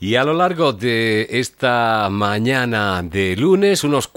Y a lo largo de esta mañana de lunes, unos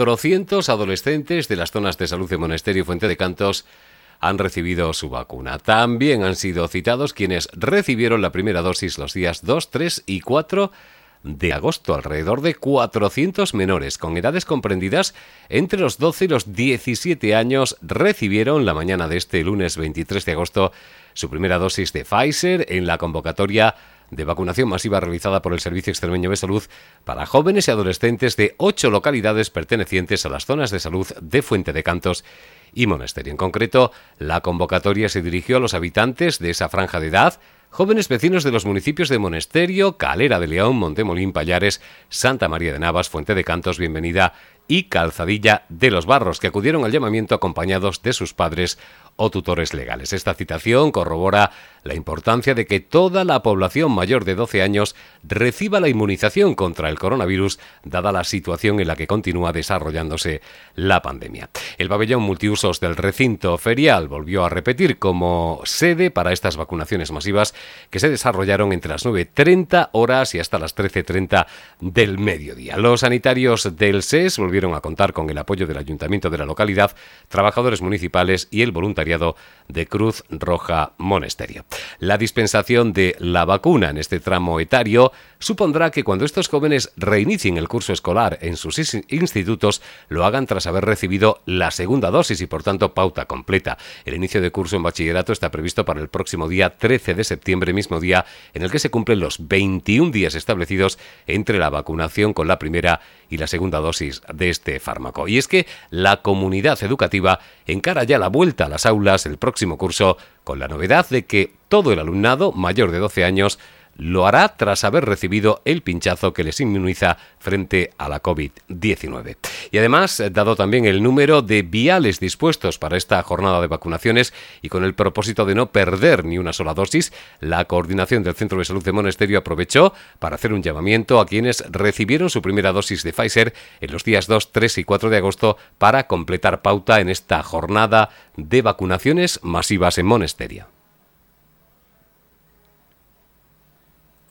400 adolescentes de las zonas de salud de Monesterio y Fuente de Cantos han recibido su vacuna. También han sido citados quienes recibieron la primera dosis los días 2, 3 y 4 de agosto. Alrededor de 400 menores con edades comprendidas entre los 12 y los 17 años recibieron la mañana de este lunes 23 de agosto su primera dosis de Pfizer en la convocatoria de vacunación masiva realizada por el Servicio Extremeño de Salud para jóvenes y adolescentes de 8 localidades pertenecientes a las zonas de salud de Fuente de Cantos y Monesterio. En concreto, la convocatoria se dirigió a los habitantes de esa franja de edad, jóvenes vecinos de los municipios de Monesterio, Calera de León, Montemolín, Pallares, Santa María de Navas, Fuente de Cantos, Bienvenida y Calzadilla de los Barros, que acudieron al llamamiento acompañados de sus padres o tutores legales. Esta citación corrobora la importancia de que toda la población mayor de 12 años reciba la inmunización contra el coronavirus, dada la situación en la que continúa desarrollándose la pandemia. El pabellón multiusos del recinto ferial volvió a repetir como sede para estas vacunaciones masivas que se desarrollaron entre las 9:30 horas y hasta las 13:30 del mediodía. Los sanitarios del SES volvieron a contar con el apoyo del ayuntamiento de la localidad, trabajadores municipales y el voluntariado de Cruz Roja Monesterio. La dispensación de la vacuna en este tramo etario supondrá que cuando estos jóvenes reinicien el curso escolar en sus institutos, lo hagan tras haber recibido la segunda dosis y, por tanto, pauta completa. El inicio de curso en bachillerato está previsto para el próximo día 13 de septiembre, mismo día en el que se cumplen los 21 días establecidos entre la vacunación con la primera y la segunda dosis de este fármaco. Y es que la comunidad educativa encara ya la vuelta a las aulas el próximo curso, con la novedad de que todo el alumnado mayor de 12 años lo hará tras haber recibido el pinchazo que les inmuniza frente a la COVID-19. Y además, dado también el número de viales dispuestos para esta jornada de vacunaciones y con el propósito de no perder ni una sola dosis, la coordinación del Centro de Salud de Monesterio aprovechó para hacer un llamamiento a quienes recibieron su primera dosis de Pfizer en los días 2, 3 y 4 de agosto para completar pauta en esta jornada de vacunaciones masivas en Monesterio.